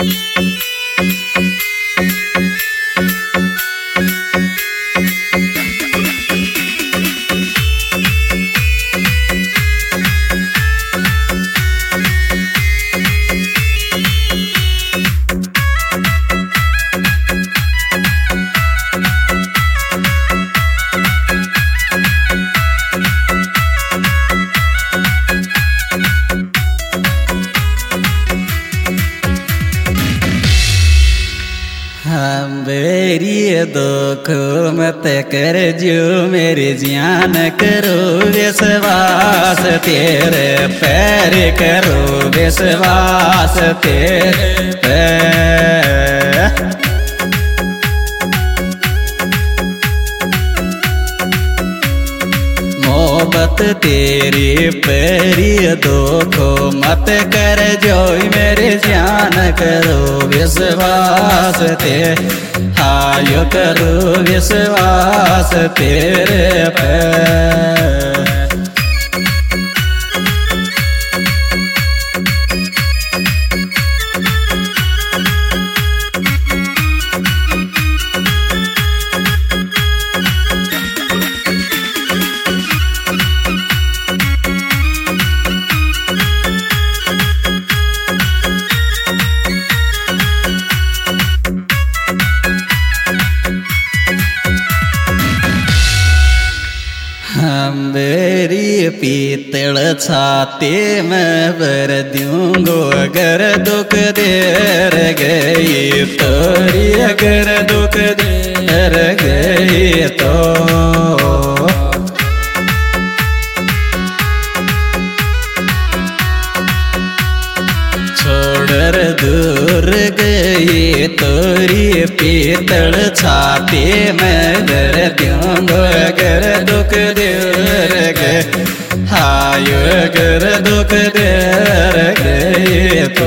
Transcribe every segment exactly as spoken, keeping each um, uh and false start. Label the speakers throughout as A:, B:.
A: मेरी दुख मत कर जो मेरी जान करो विश्वास तेरे पैर करो विश्वास तेरे पैर। मोहब्बत तेरी पैरी दुखो मत कर जो मेरी जान करो विश्वास ते हायो करो विश्वास तेरे पे। मेरी पीतल छाती में भर दूंगो अगर दुख देर गई तोरी अगर दुख देर गई तो। छोड़ दूर गई तोरी पीतल छाती में भर दूंगो अगर दुख देर गए हायो अगर दुख देर गए तो।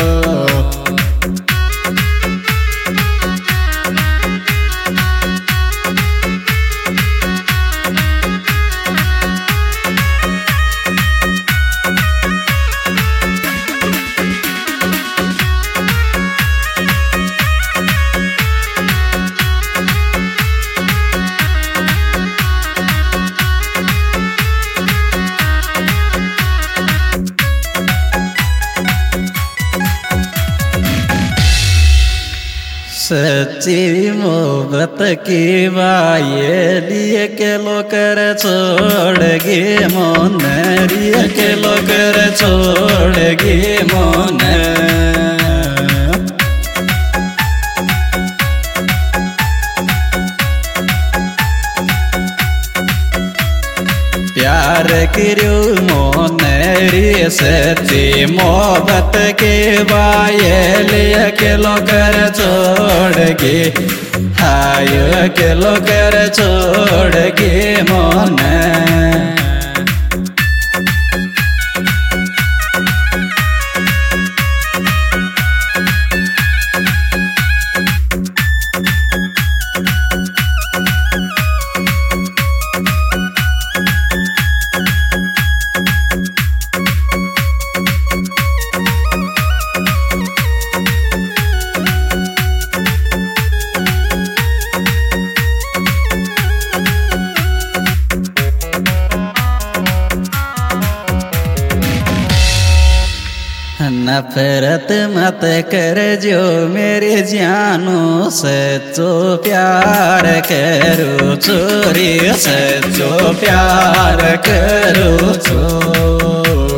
A: सच्ची मोहब्बत की बाये लिए के लोकर छोड़ गे मोन रिया के लोकर छोड़ गे मोन। प्यार करो मोन रे सच्ची मोहब्बत के बाये लिया के लोकर छोड़ गे हायो के लोकर छोड़ गे मोन। नफरत मत कर जो मेरे जानू सच्चो प्यार करो चोरी सच्चो प्यार करो चो।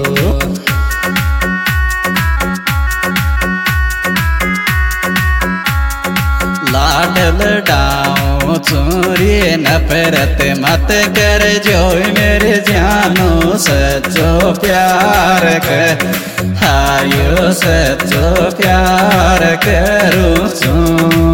A: लाडल डाओ चोरी नफरत मत कर जो मेरे जानू सच्चो प्यार कर हायो सच्चो प्यार करूं छूं।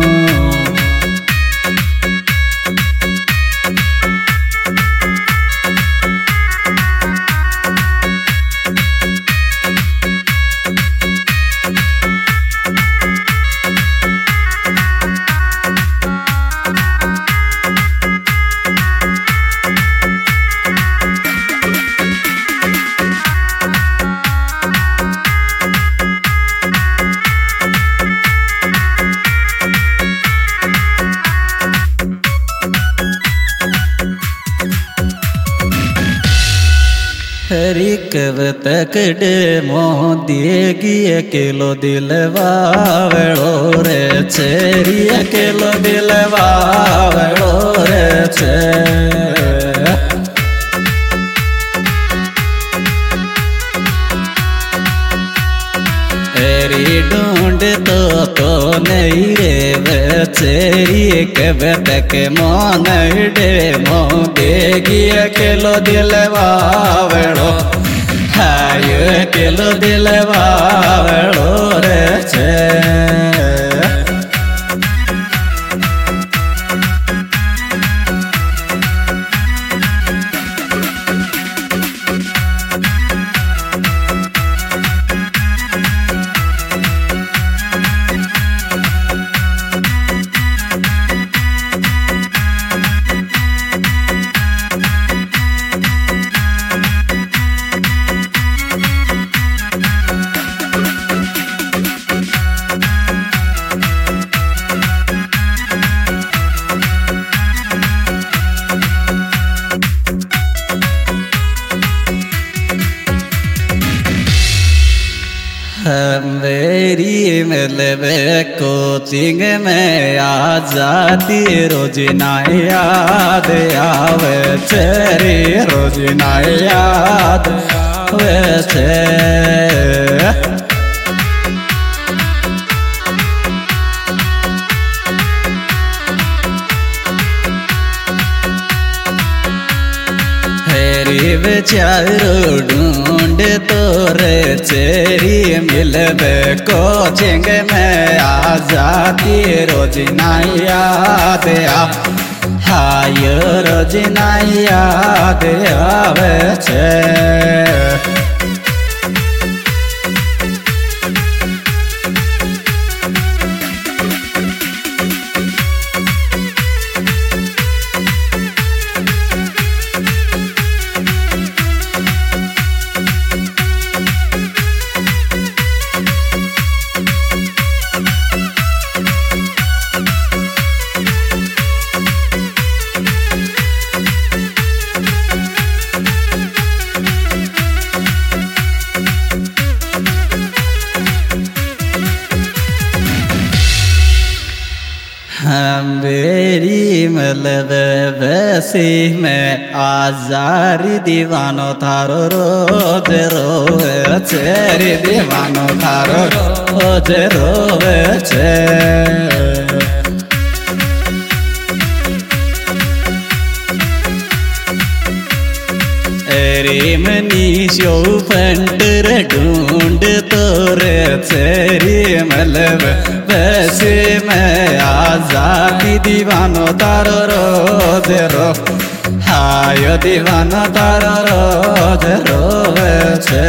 A: चेरी कब तक डे मोदी अकेलो दिलवावड़ो रे चेरी अकेलो दिलवावड़ो रे छे तेरी ढूंढ तो तो नहीं रे चेरी कब तक मोन डे मो देगी अकेलो दिलवावड़ो हाय अकेलो दिलवावड़ो रे छे मेरी मिलवे कोचिंग में आ जाती रोज ना याद आवे तेरी रोज ना याद आवे छे बेचारो ढूंढ तोरे चेरी मिलवे कोचिंग में आ जाती रोज ना याद आ हाय रोज ना याद आवे छे मेरी मतलब वैसी में आजारी दीवानो थारो रोज रोवे चेरी दीवानो थारो रोज रोवे छे एरी मनीषो फंटर ढूंढ तोरे चेरी मतलब वैसे मैं आजादी दीवानो तारो रोज रो हाय दीवानो तारो रोज रोवे छे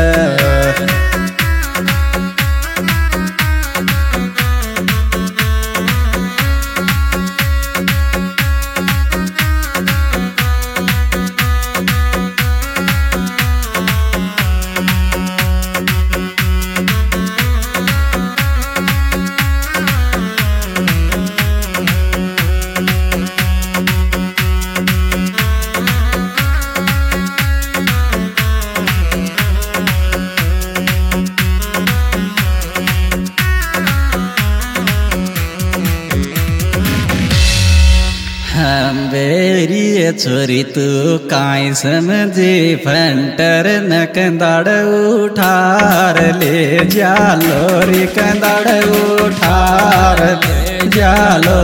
A: बेरी छोरी तू काई समझी फंटर न कंदाड़ उठार ले जालो रे कंदाड़ उठार ले जालो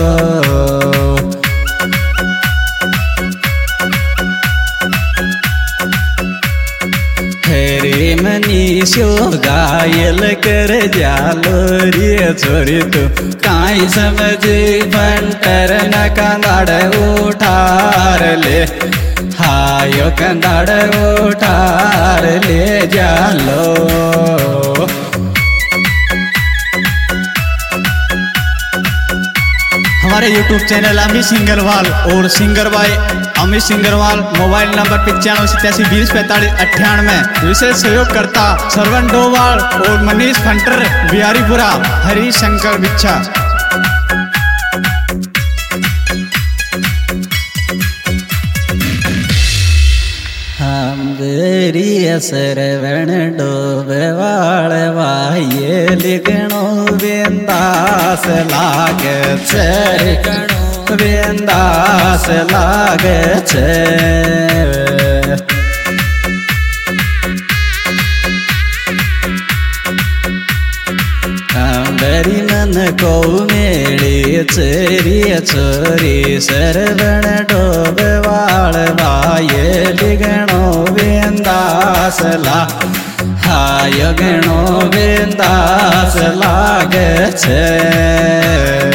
A: हेरी मनीषो घायल कर जालो रे छोरी तू काई समझी फंटर न कंदाड़ उठार ले हायो कंदाड़ उठार ले जालो
B: हमारे यूट्यूब चैनल अमित सिंगरवाल और singer by Amit Singarwal mobile number पचानवे सतासी बीस पैंतालीस अट्ठानवे विशेष सहयोगकर्ता श्रवण डोवाल और मनीष फंटर बिहारीपुरा हरी शंकर बिच्छा।
A: हम રિય સરવણ ડોબવાળ વાયે લીગણો વેંદાસ લાગે છે વેંદાસ લાગે છે અંબરી મન કૌમેળી ચેરી ચોરી સરવણ ડોબવાળ વાયે લીગણો વેંદાસ લા હાય ગણો વેંદાસ લાગે છે